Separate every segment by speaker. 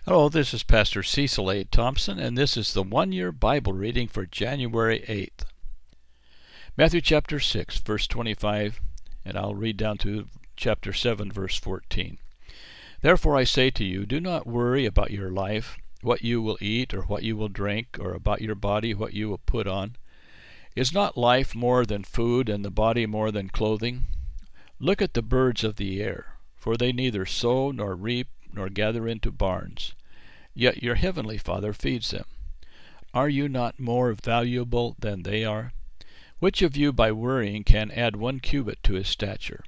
Speaker 1: Hello, this is Pastor Cecil A. Thompson, and this is the one-year Bible reading for January 8th. Matthew chapter 6, verse 25, and I'll read down to chapter 7, verse 14. Therefore I say to you, do not worry about your life, what you will eat or what you will drink, or about your body, what you will put on. Is not life more than food, and the body more than clothing? Look at the birds of the air, for they neither sow nor reap nor gather into barns, yet your heavenly Father feeds them. Are you not more valuable than they are? Which of you by worrying can add 1 cubit to his stature?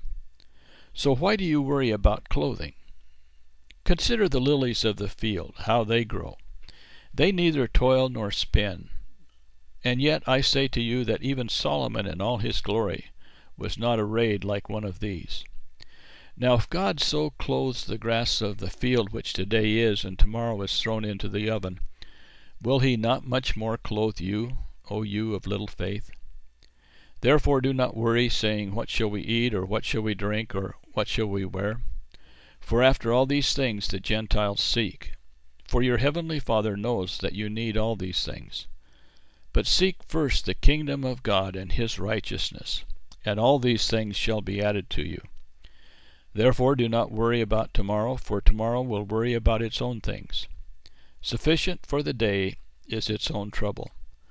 Speaker 1: So why do you worry about clothing? Consider the lilies of the field, how they grow. They neither toil nor spin. And yet I say to you that even Solomon in all his glory was not arrayed like one of these. Now if God so clothes the grass of the field, which today is and tomorrow is thrown into the oven, will he not much more clothe you, O you of little faith? Therefore do not worry, saying, what shall we eat, or what shall we drink, or what shall we wear? For after all these things the Gentiles seek. For your heavenly Father knows that you need all these things. But seek first the kingdom of God and his righteousness, and all these things shall be added to you. Therefore do not worry about tomorrow, for tomorrow will worry about its own things. Sufficient for the day is its own trouble.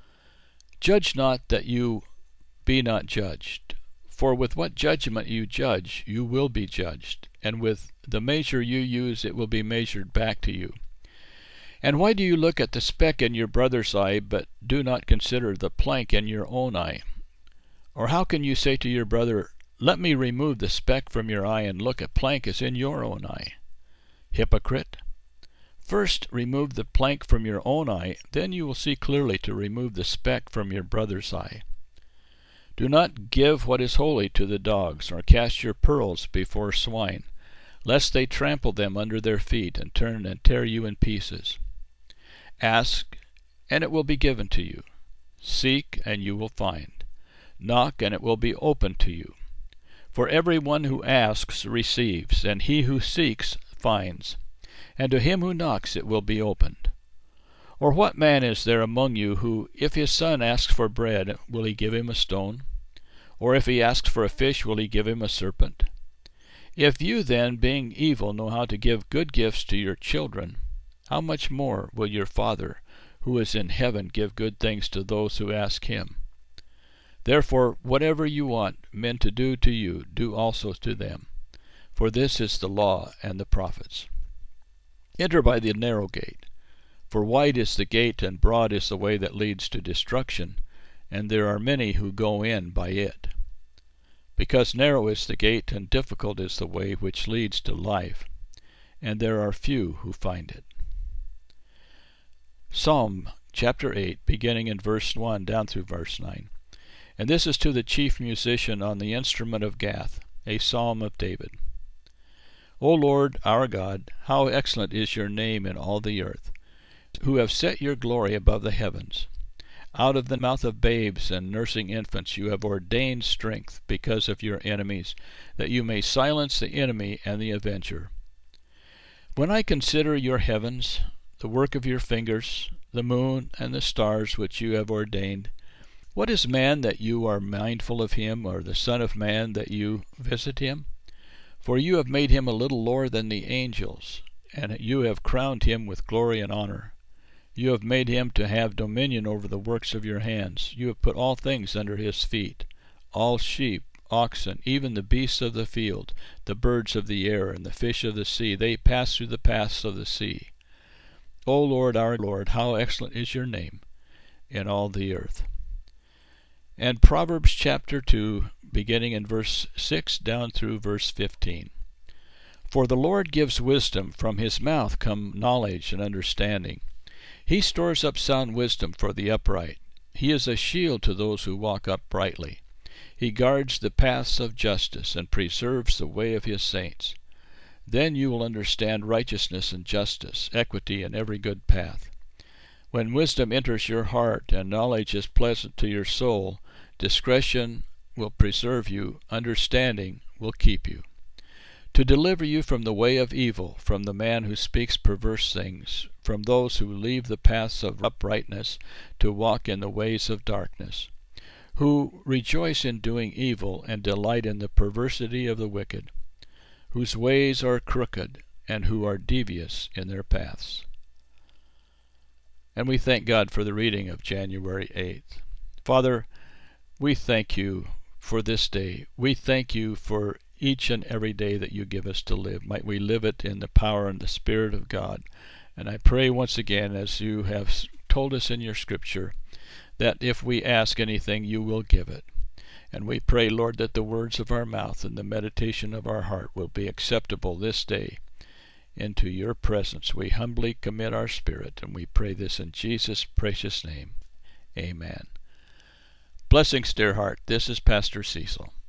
Speaker 1: Judge not that you be not judged. For with what judgment you judge, you will be judged, and with the measure you use it will be measured back to you. And why do you look at the speck in your brother's eye, but do not consider the plank in your own eye? Or how can you say to your brother, let me remove the speck from your eye, and look, a plank is in your own eye? Hypocrite! First remove the plank from your own eye, then you will see clearly to remove the speck from your brother's eye. Do not give what is holy to the dogs, or cast your pearls before swine, lest they trample them under their feet, and turn and tear you in pieces. Ask, and it will be given to you. Seek, and you will find. Knock, and it will be opened to you. For every one who asks receives, and he who seeks finds, and to him who knocks it will be opened. Or what man is there among you who, if his son asks for bread, will he give him a stone? Or if he asks for a fish, will he give him a serpent? If you then, being evil, know how to give good gifts to your children, how much more will your Father, who is in heaven, give good things to those who ask him? Therefore, whatever you want men to do to you, do also to them. For this is the law and the prophets. Enter by the narrow gate. For wide is the gate, and broad is the way that leads to destruction, and there are many who go in by it. Because narrow is the gate, and difficult is the way which leads to life, and there are few who find it. Psalm chapter 8, beginning in verse 1 down through verse 9. And this is to the chief musician on the instrument of Gath, a psalm of David. O Lord, our God, how excellent is your name in all the earth, who have set your glory above the heavens. Out of the mouth of babes and nursing infants you have ordained strength because of your enemies, that you may silence the enemy and the avenger. When I consider your heavens, the work of your fingers, the moon and the stars which you have ordained, what is man that you are mindful of him, or the son of man that you visit him? For you have made him a little lower than the angels, and you have crowned him with glory and honor. You have made him to have dominion over the works of your hands. You have put all things under his feet, all sheep, oxen, even the beasts of the field, the birds of the air, and the fish of the sea. They pass through the paths of the sea. O Lord, our Lord, how excellent is your name in all the earth. And Proverbs chapter 2, beginning in verse 6 down through verse 15. For the Lord gives wisdom, from his mouth come knowledge and understanding. He stores up sound wisdom for the upright. He is a shield to those who walk uprightly. He guards the paths of justice and preserves the way of his saints. Then you will understand righteousness and justice, equity and every good path. When wisdom enters your heart and knowledge is pleasant to your soul, discretion will preserve you, understanding will keep you. to deliver you from the way of evil, from the man who speaks perverse things, from those who leave the paths of uprightness to walk in the ways of darkness, who rejoice in doing evil and delight in the perversity of the wicked, whose ways are crooked and who are devious in their paths. And we thank God for the reading of January 8th. Father, we thank you for this day. We thank you for each and every day that you give us to live. Might we live it in the power and the Spirit of God. And I pray once again, as you have told us in your Scripture, that if we ask anything, you will give it. And we pray, Lord, that the words of our mouth and the meditation of our heart will be acceptable this day. Into your presence we humbly commit our spirit, and we pray this in Jesus' precious name. Amen. Blessings, dear heart. This is Pastor Cecil.